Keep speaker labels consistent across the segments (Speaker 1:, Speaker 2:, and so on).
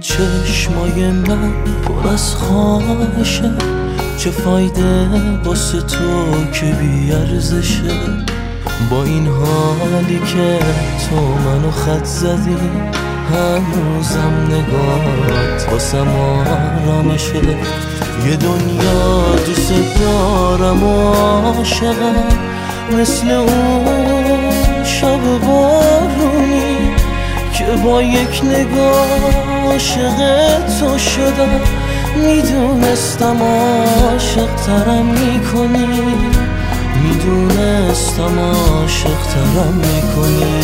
Speaker 1: چشمای من پر از خواهشه، چه فایده واسه تو که بی‌ارزشه. با این حالی که تو منو خط زدی، هنوزم نگاهت واسم آرامشه. یه دنیا دوست دارم و عاشقم، مثل اون شب بارونی که با یک نگاه عاشق تو شدم. میدونستم عاشق ترم میکنی، میدونستم عاشق ترم میکنی.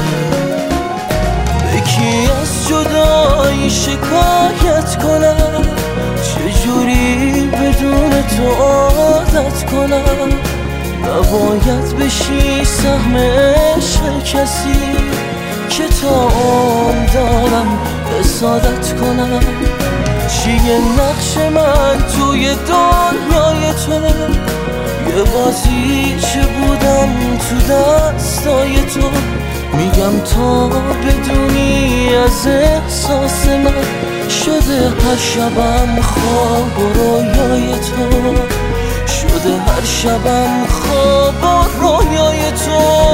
Speaker 1: به کی از جدایی شکایت کنم، چجوری بدون تو عادت کنم. نباید بشی سهم عشق کسی که تا عمر دارم حسادت کنم. چیه نقش من توی دنیای تو؟ یه بازی چه بودم تو دستای تو. میگم تا بدونی از احساس من، شده هر شبم خواب و رویای تو، شده هر شبم خواب و رویای تو.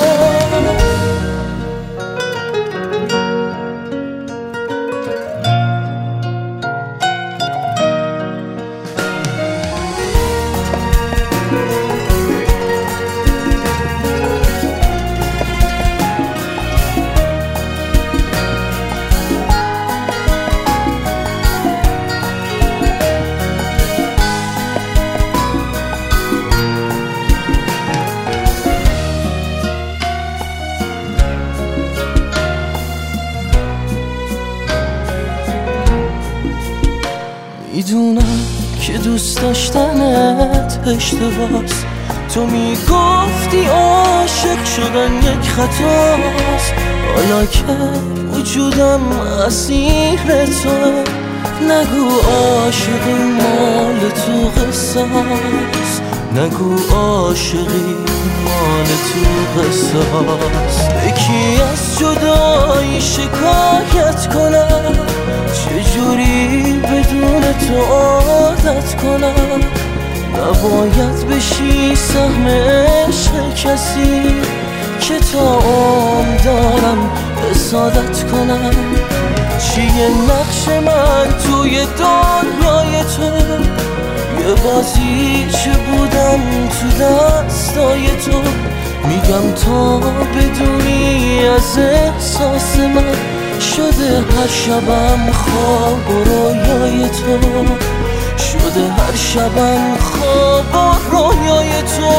Speaker 1: میدونم که دوست داشتنت اشتباهست، تو میگفتی عاشق شدن یک خطاست. حالا که وجودم اسیر توه، نگو عاشقی مال تو قصاست، نگو عاشقی مال تو قصاست. به کی از جدایی شکایت کنم، چجوری بدون تو عادت کنم. نباید بشی سهم عشق کسی که تا عمر دارم حسادت کنم. چیه نقش من توی دنیای تو؟ یه بازی چه بودم تو دستای تو. میگم تا بدونی از احساس من، شده هر شبم خواب و رویای تو، شده هر شبم خواب و رویای تو.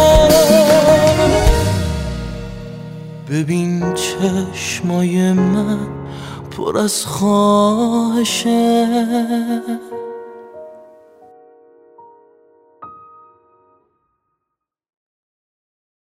Speaker 1: ببین چشمای من پر از خواهشه.